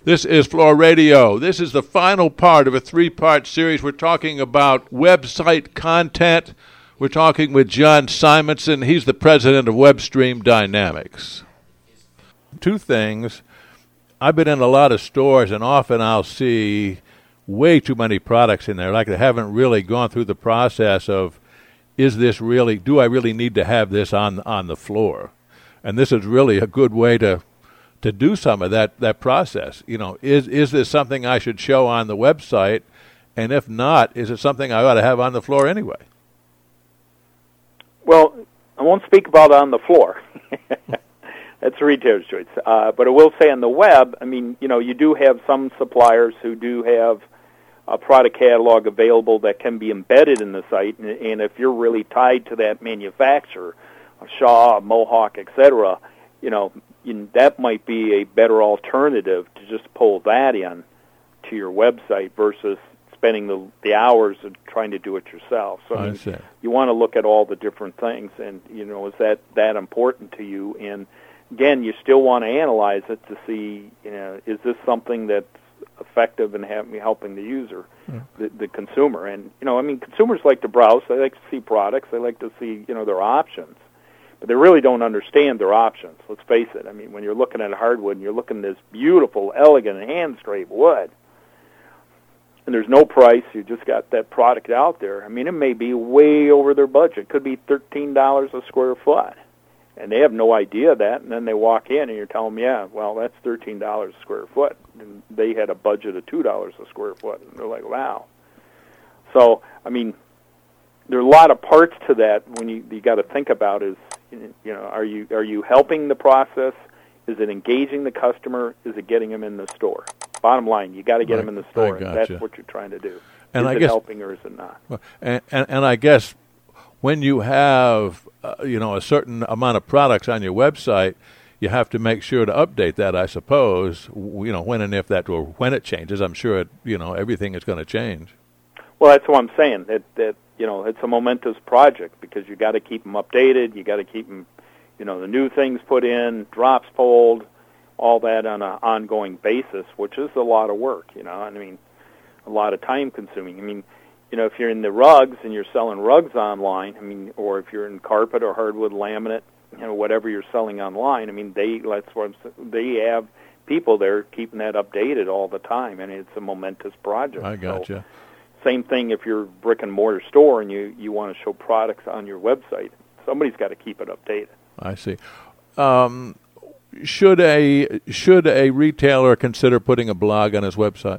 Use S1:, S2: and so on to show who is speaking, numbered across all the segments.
S1: This is Floor Radio. This is the final part of a three-part series. We're talking about website content. We're talking with John Simonson. He's the president of WebStream Dynamics. Two things. I've been in a lot of stores, and often I'll see way too many products in there, like they haven't really gone through the process of, do I really need to have this on the floor? And this is really a good way to do some of that process. You know, is this something I should show on the website? And if not, is it something I ought to have on the floor anyway?
S2: Well, I won't speak about on the floor. That's a retailer's choice. But I will say on the web, I mean, you know, you do have some suppliers who do have a product catalog available that can be embedded in the site. And if you're really tied to that manufacturer, Shaw, Mohawk, etc., you know, that might be a better alternative to just pull that in to your website versus spending the hours of trying to do it yourself. So I mean, you want to look at all the different things, and you know, is that important to you? And again, you still want to analyze it to see, you know, is this something that's effective in helping the user, the consumer? And you know, I mean, consumers like to browse. They like to see products. They like to see, you know, their options. But they really don't understand their options. Let's face it. I mean, when you're looking at hardwood and you're looking at this beautiful, elegant, hand-scraped wood, and there's no price, you just got that product out there. I mean, it may be way over their budget. It could be $13 a square foot. And they have no idea of that, and then they walk in and you're telling them, yeah, well, that's $13 a square foot. And they had a budget of $2 a square foot. And they're like, wow. So, I mean, there are a lot of parts to that when you got to think about is, you know, are you helping the process? Is it engaging the customer? Is it getting them in the store? Bottom line, you got to get them in the store, and that's what you're trying to do. And is it helping or is it not?
S1: And I guess when you have you know, a certain amount of products on your website, you have to make sure to update that, I suppose. You know, when and if that, or when it changes, I'm sure you know, everything is going to change.
S2: Well, that's what I'm saying. That you know, it's a momentous project because you got to keep them updated. You got to keep them, you know, the new things put in, drops pulled, all that on an ongoing basis, which is a lot of work. You know, I mean, a lot of time consuming. I mean, you know, if you're in the rugs and you're selling rugs online, I mean, or if you're in carpet or hardwood laminate, you know, whatever you're selling online, I mean, they have people there keeping that updated all the time, and it's a momentous project.
S1: I gotcha.
S2: So, same thing if you're a brick-and-mortar store and you want to show products on your website. Somebody's got to keep it updated.
S1: I see. Should a retailer consider putting a blog on his website?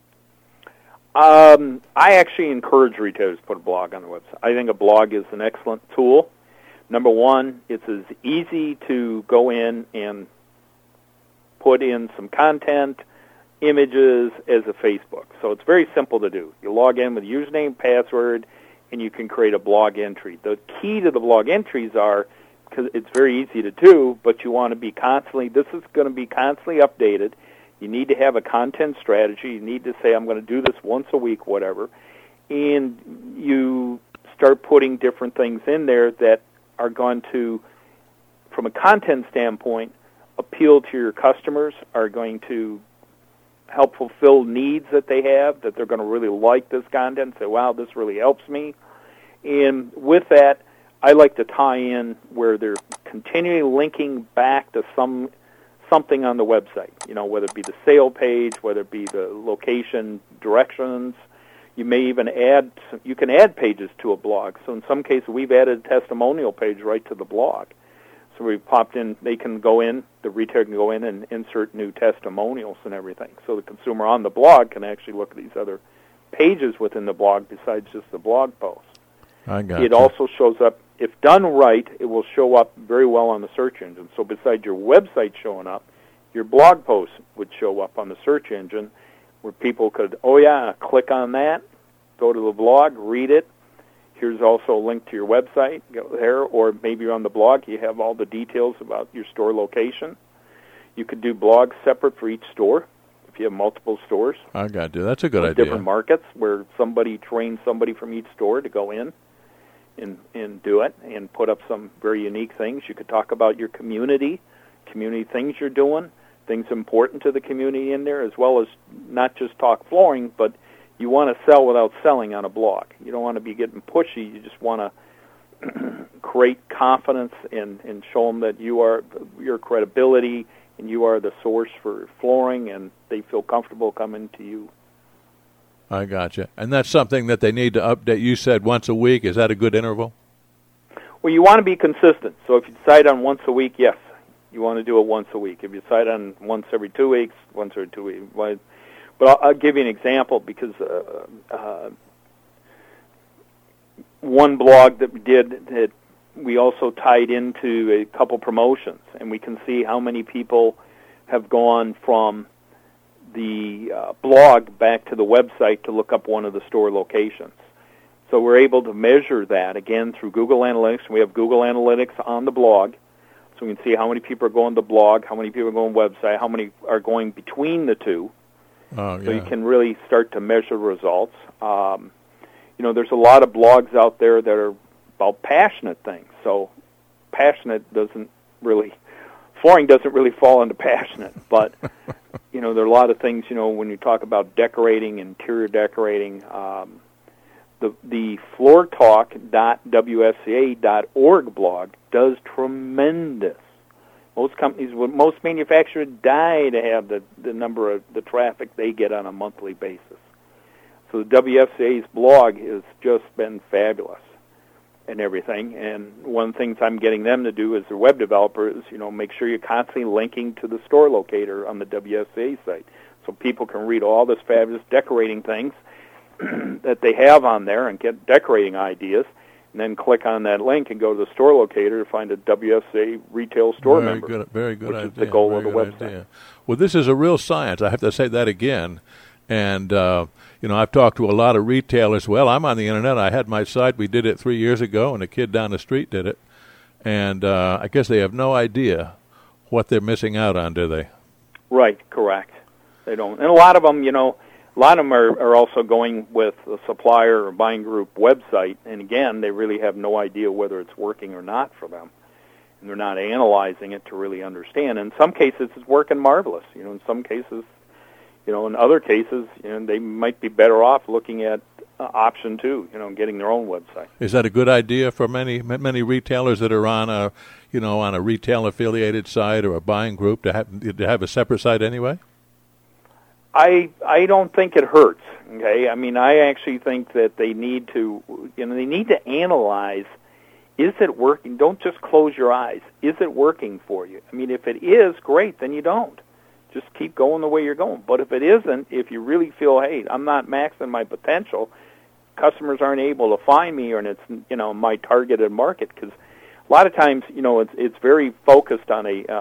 S2: I actually encourage retailers to put a blog on the website. I think a blog is an excellent tool. Number one, it's as easy to go in and put in some content, images as a Facebook. So it's very simple to do. You log in with username, password, and you can create a blog entry. The key to the blog entries are, because it's very easy to do, but you want to be this is going to be constantly updated. You need to have a content strategy. You need to say, I'm going to do this once a week, whatever. And you start putting different things in there that are going to, from a content standpoint, appeal to your customers, are going to help fulfill needs that they have, that they're going to really like this content, say, wow, this really helps me. And with that, I like to tie in where they're continually linking back to something on the website, you know, whether it be the sale page, whether it be the location directions. You may even you can add pages to a blog. So in some cases, we've added a testimonial page right to the blog. So we've popped in, the retailer can go in and insert new testimonials and everything. So the consumer on the blog can actually look at these other pages within the blog besides just the blog post.
S1: I got
S2: it also shows up, if done right, it will show up very well on the search engine. So besides your website showing up, your blog post would show up on the search engine where people could, click on that, go to the blog, read it. Here's also a link to your website, go there, or maybe you're on the blog, you have all the details about your store location. You could do blogs separate for each store if you have multiple stores.
S1: I got you. That's a good idea.
S2: Different markets where somebody trains somebody from each store to go in and do it and put up some very unique things. You could talk about your community things you're doing, things important to the community in there, as well as not just talk flooring, but you want to sell without selling on a blog. You don't want to be getting pushy. You just want to create confidence and show them that you are your credibility and you are the source for flooring, and they feel comfortable coming to you.
S1: I gotcha. And that's something that they need to update. You said once a week. Is that a good interval?
S2: Well, you want to be consistent. So if you decide on once a week, yes, you want to do it once a week. If you decide on once every 2 weeks, once every 2 weeks. But I'll give you an example, because one blog that we did, that we also tied into a couple promotions, and we can see how many people have gone from the blog back to the website to look up one of the store locations. So we're able to measure that, again, through Google Analytics. We have Google Analytics on the blog, so we can see how many people are going to the blog, how many people are going to the website, how many are going between the two.
S1: Oh, yeah.
S2: So you can really start to measure results. There's a lot of blogs out there that are about passionate things. So passionate flooring doesn't really fall into passionate, but there are a lot of things, when you talk about decorating, interior decorating, the floortalk.wsca.org blog does tremendous. Most manufacturers die to have the number of the traffic they get on a monthly basis. So the WFCA's blog has just been fabulous and everything. And one of the things I'm getting them to do as their web developers, make sure you're constantly linking to the store locator on the WFCA site, so people can read all this fabulous decorating things that they have on there and get decorating ideas, and then click on that link and go to the store locator to find a WFCA retail store member.
S1: Very good
S2: which
S1: idea.
S2: is the goal
S1: Very
S2: of the
S1: good
S2: website.
S1: Idea. Well, this is a real science. I have to say that again. And, I've talked to a lot of retailers. Well, I'm on the Internet. I had my site. We did it 3 years ago, and a kid down the street did it. And I guess they have no idea what they're missing out on, do they?
S2: Right, correct. They don't. And a lot of them, are also going with a supplier or buying group website. And, again, they really have no idea whether it's working or not for them. And they're not analyzing it to really understand. In some cases, it's working marvelous. In some cases, in other cases, they might be better off looking at option 2, getting their own website.
S1: Is that a good idea for many retailers that are on a retail affiliated site or a buying group to have a separate site anyway?
S2: I don't think it hurts. Okay, I mean, I actually think that they need to analyze. Is it working? Don't just close your eyes. Is it working for you? I mean, if it is, great. Then you don't. Just keep going the way you're going. But if it isn't, if you really feel, hey, I'm not maxing my potential, customers aren't able to find me, or it's my targeted market, because a lot of times it's very focused on a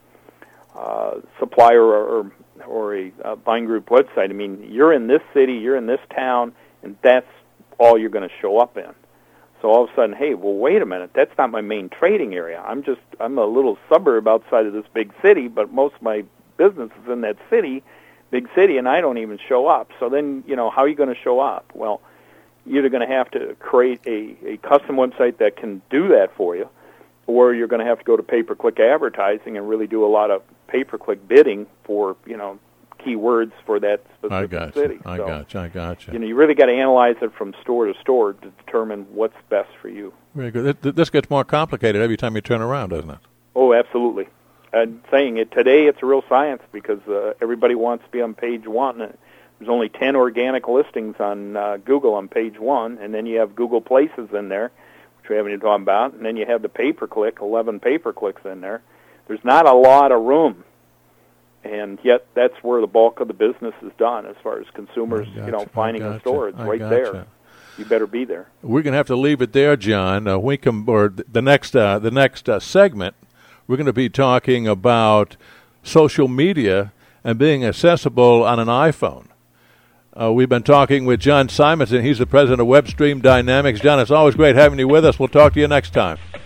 S2: supplier or a buying group website. I mean, you're in this city, you're in this town, and that's all you're going to show up in. So all of a sudden, hey, well, wait a minute, that's not my main trading area. I'm a little suburb outside of this big city, but most of my business is in that big city, and I don't even show up. So then, how are you going to show up? Well, you're either going to have to create a custom website that can do that for you, or you're going to have to go to pay-per-click advertising and really do a lot of pay-per-click bidding for, keywords for that specific city.
S1: I gotcha.
S2: You really got to analyze it from store to store to determine what's best for you.
S1: Very good. This gets more complicated every time you turn around, doesn't it?
S2: Oh, absolutely. I'm saying it today, it's a real science, because everybody wants to be on page 1. There's only 10 organic listings on Google on page 1, and then you have Google Places in there, which we haven't even talked about, and then you have the pay-per-click, 11 pay-per-clicks in there. There's not a lot of room, and yet that's where the bulk of the business is done as far as consumers, finding a store. It's right there. You better be there.
S1: We're going to have to leave it there, John. The next segment, we're going to be talking about social media and being accessible on an iPhone. We've been talking with John Simonson. He's the president of WebStream Dynamics. John, it's always great having you with us. We'll talk to you next time.